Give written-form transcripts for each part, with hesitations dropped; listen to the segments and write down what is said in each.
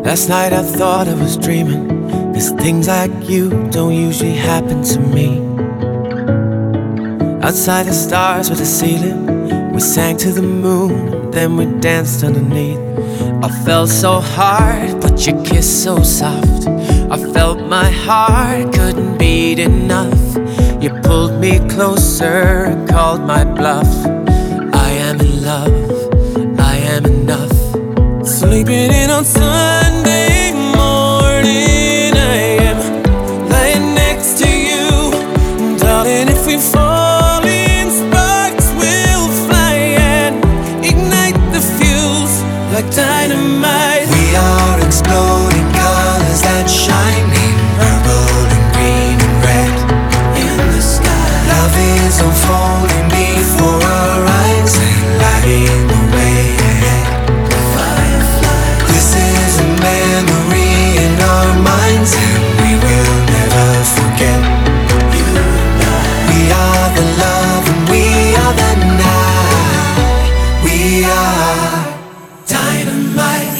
Last night I thought I was dreaming, 'cause things like you don't usually happen to me. Outside the stars with the ceiling, we sang to the moon, then we danced underneath. I felt so hard, but your kiss so soft. I felt my heart couldn't beat enough. You pulled me closer, called my bluff. I am in love, I am enough. Sleeping in on Sunday morning, I am lying next to you. Darling, if we fall in, sparks will fly and ignite the fuse like dynamite. We are exploding colors that shine in purple and green and red in the sky. Love is unfolding before our eyes and lighting the way ahead. Fireflies. This is a memory in our minds and we will never forget. You and I. We are the love and we are the night. We are dynamite.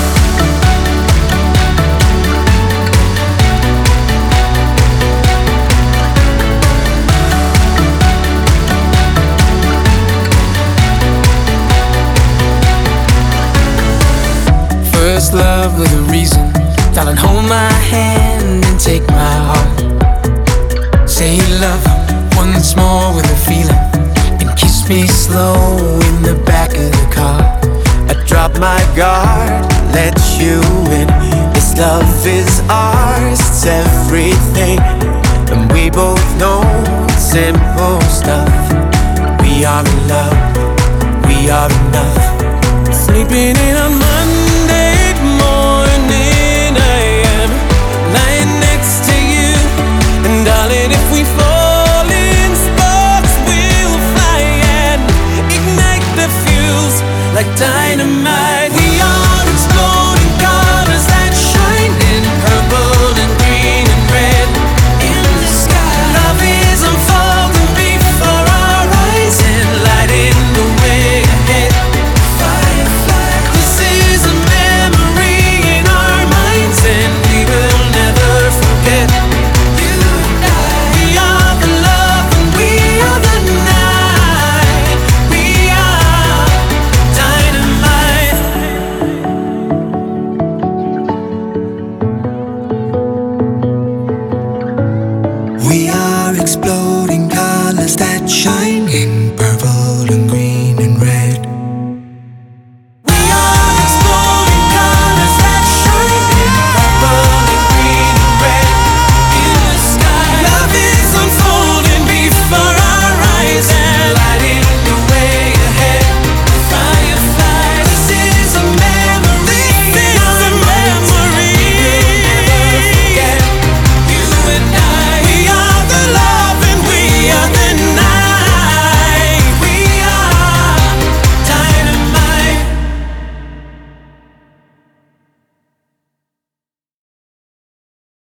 First love with a reason. Darling, hold my hand and take my heart. Say you love once more with a feeling, and kiss me slow in the back of the car. I drop my guard, let you in. This love is ours, it's everything, and we both know it's simple stuff. We are in love, we are enough. Sleeping in a Monday morning, I am lying next to you. And darling, if we fall in, sparks will fly and ignite the fuse like dynamite. We are exploding colors that shine in purple and green and red in the sky. Love is unfolding before our eyes and lighting the way ahead. This is a memory in our minds and we will never forget. You and I. We are the love and we are the night. We are dynamite. We are exploding colors that shine in purple